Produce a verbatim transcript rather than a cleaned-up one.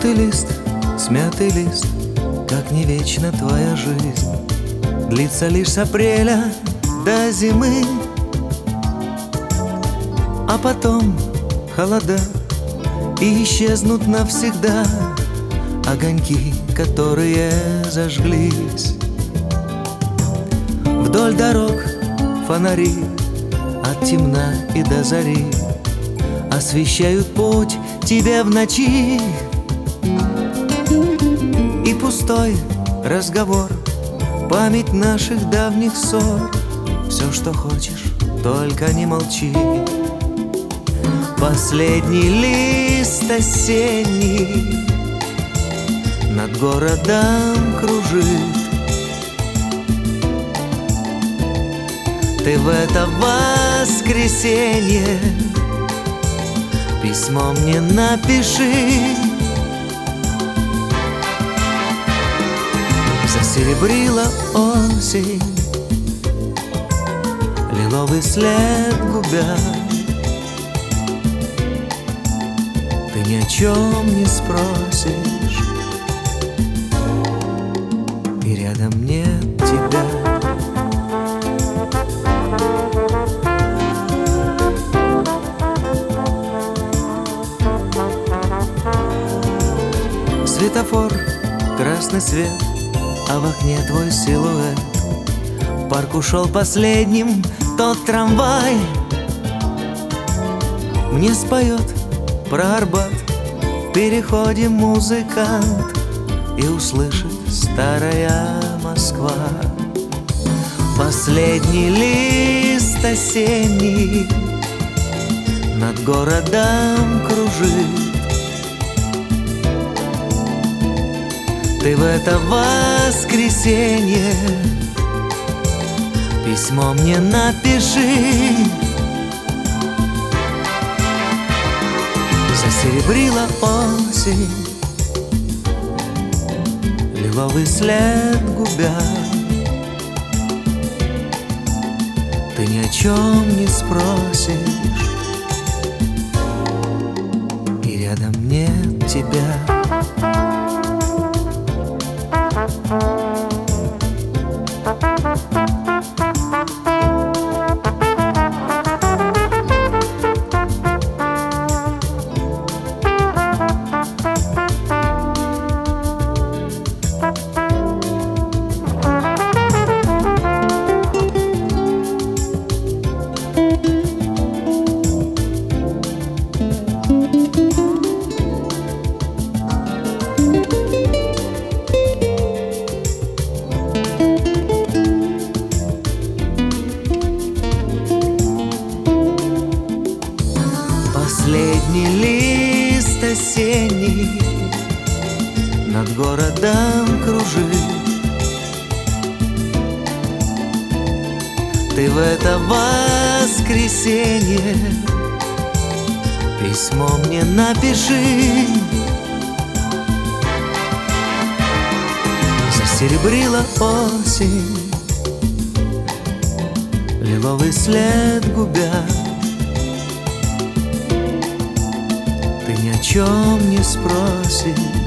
Желтый лист, смятый лист, как не вечна твоя жизнь. Длится лишь с апреля до зимы, а потом холода, и исчезнут навсегда огоньки, которые зажглись. Вдоль дорог фонари от темна и до зари освещают путь тебе в ночи. И пустой разговор, память наших давних ссор. Все, что хочешь, только не молчи. Последний лист осенний над городом кружит. Ты в это воскресенье письмо мне напиши. Засеребрила осень, лиловый след губя. Ты ни о чем не спросишь, и рядом нет тебя. Светофор, красный свет, а в окне твой силуэт. В парк ушел последним тот трамвай. Мне споет про Арбат в переходе музыкант, и услышит старая Москва. Последний лист осенний над городом кружит. Ты в это воскресенье письмо мне напиши. Засеребрила осень, лиловый след губя. Ты ни о чем не спросишь, и рядом нет тебя. Последний лист осенний над городом кружит. Ты в это воскресенье письмо мне напиши. Засеребрила осень, лиловый след губя. Ты ни о чем не спросишь,